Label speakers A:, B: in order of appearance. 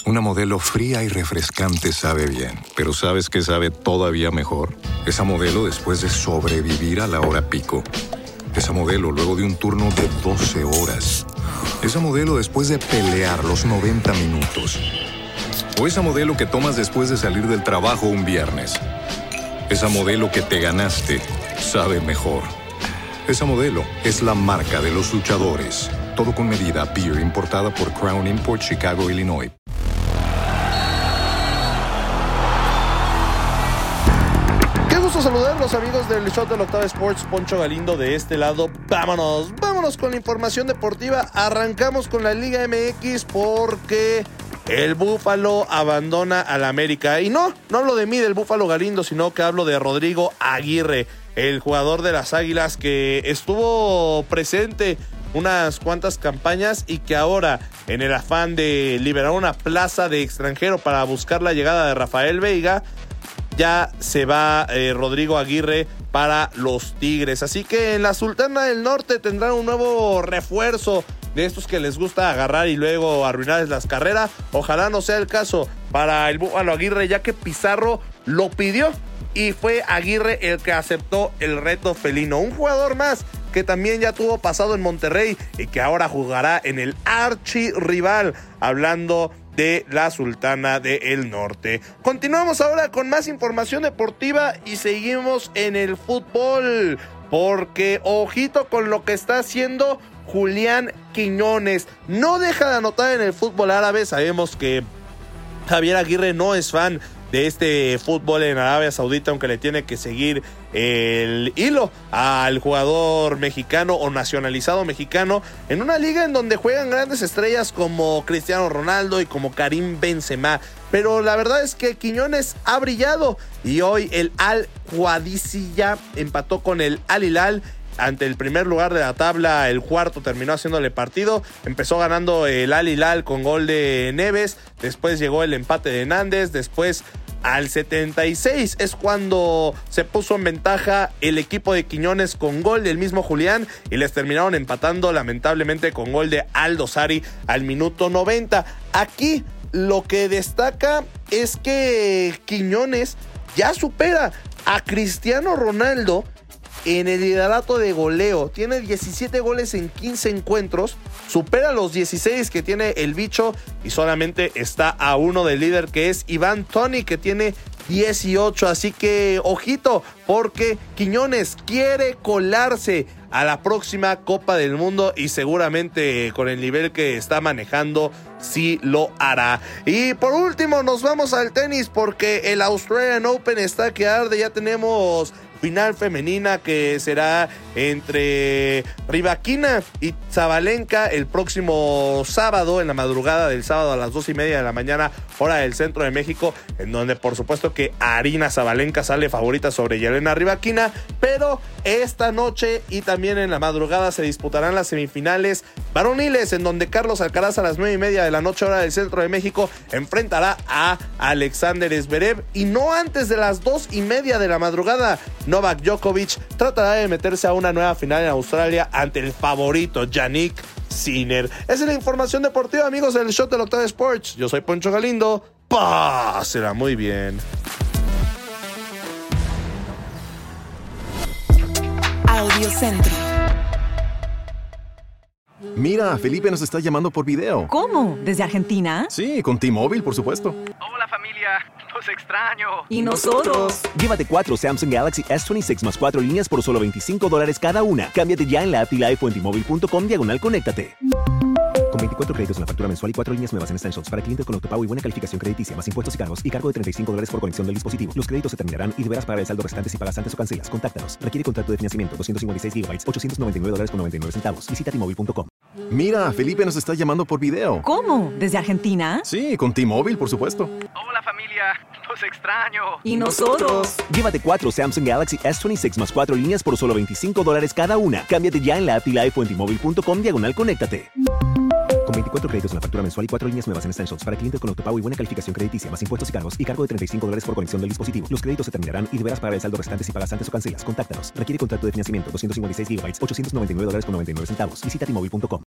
A: Una Modelo fría y refrescante sabe bien, pero ¿sabes qué sabe todavía mejor? Esa Modelo después de sobrevivir a la hora pico. Esa Modelo luego de un turno de 12 horas. Esa Modelo después de pelear los 90 minutos. O esa Modelo que tomas después de salir del trabajo un viernes. Esa Modelo que te ganaste sabe mejor. Esa Modelo es la marca de los luchadores. Todo con medida. Beer importada por Crown Import, Chicago, Illinois.
B: Qué gusto saludarlos, amigos del show del Octava Sports. Poncho Galindo de este lado. Vámonos con la información deportiva. Arrancamos con la Liga MX porque el Búfalo abandona al América. Y no hablo de mí, del Búfalo Galindo, sino que hablo de Rodrigo Aguirre, el jugador de las Águilas que estuvo presente unas cuantas campañas y que ahora, en el afán de liberar una plaza de extranjero para buscar la llegada de Rafael Veiga, ya se va Rodrigo Aguirre para los Tigres. Así que en la Sultana del Norte tendrán un nuevo refuerzo de estos que les gusta agarrar y luego arruinarles las carreras. Ojalá no sea el caso para el Búfalo Aguirre, ya que Pizarro lo pidió y fue Aguirre el que aceptó el reto felino. Un jugador más que también ya tuvo pasado en Monterrey y que ahora jugará en el archirrival, hablando de la Sultana del Norte. Continuamos ahora con más información deportiva y seguimos en el fútbol, porque ojito con lo que está haciendo Julián Quiñones. No deja de anotar en el fútbol árabe. Sabemos que Javier Aguirre no es fan de este fútbol en Arabia Saudita, aunque le tiene que seguir el hilo al jugador mexicano o nacionalizado mexicano en una liga en donde juegan grandes estrellas como Cristiano Ronaldo y como Karim Benzema. Pero la verdad es que Quiñones ha brillado y hoy el Al-Qadisiyah empató con el Al-Hilal ante el primer lugar de la tabla. El cuarto terminó haciéndole partido. Empezó ganando el Al-Hilal con gol de Neves, después llegó el empate de Nández, después al 76 es cuando se puso en ventaja el equipo de Quiñones con gol del mismo Julián y les terminaron empatando lamentablemente con gol de Aldo Sari al minuto 90. Aquí lo que destaca es que Quiñones ya supera a Cristiano Ronaldo en el liderato de goleo. Tiene 17 goles en 15 encuentros, supera los 16 que tiene el bicho y solamente está a uno del líder, que es Iván Toney, que tiene 18. Así que ojito, porque Quiñones quiere colarse a la próxima Copa del Mundo y seguramente con el nivel que está manejando sí lo hará. Y por último nos vamos al tenis, porque el Australian Open está que arde. Ya tenemos final femenina que será entre Rybakina y Sabalenka el próximo sábado, en la madrugada del sábado a las 2:30 de la mañana, hora del centro de México, en donde por supuesto que Aryna Sabalenka sale favorita sobre Jelena Rybakina. Pero esta noche y también en la madrugada se disputarán las semifinales varoniles, en donde Carlos Alcaraz a las 9:30 de la noche, hora del centro de México, enfrentará a Alexander Zverev, y no antes de las 2:30 de la madrugada Novak Djokovic tratará de meterse a una nueva final en Australia ante el favorito Jannik Sinner. Esa es la información deportiva, amigos del show del Octava Sports. Yo soy Poncho Galindo. Pásela muy bien.
C: Audiocentro.
D: Mira, Felipe nos está llamando por video.
C: ¿Cómo? ¿Desde Argentina?
D: Sí, con T-Mobile, por supuesto.
E: Hola familia, los extraño.
C: ¿Y nosotros?
F: Llévate 4 Samsung Galaxy S26 más 4 líneas por solo $25 cada una. Cámbiate ya en la app y live o en T-Mobile.com/conéctate. Con 24 créditos en la factura mensual y 4 líneas nuevas en Essentials para clientes con autopago y buena calificación crediticia, más impuestos y cargos, y cargo de $35 por conexión del dispositivo. Los créditos se terminarán y deberás pagar el saldo restante si pagas antes o cancelas. Contáctanos. Requiere contrato de financiamiento. 256 GB, $899.99. Visita T-Mobile.com.
D: Mira, Felipe nos está llamando por video.
C: ¿Cómo? ¿Desde Argentina?
D: Sí, con T-Mobile, por supuesto.
E: Hola familia, los extraño.
C: ¿Y nosotros?
F: Llévate 4 Samsung Galaxy S26 más 4 líneas por solo $25 cada una. Cámbiate ya en la app y live o en T-Mobile.com/conéctate. Con 24 créditos en la factura mensual y 4 líneas nuevas en Essentials para clientes con autopago y buena calificación crediticia, más impuestos y cargos, y cargo de $35 por conexión del dispositivo. Los créditos se terminarán y deberás pagar el saldo restante si pagas antes o cancelas. Contáctanos. Requiere contrato de financiamiento. 256 GB, $899.99. Visita T-Mobile.com.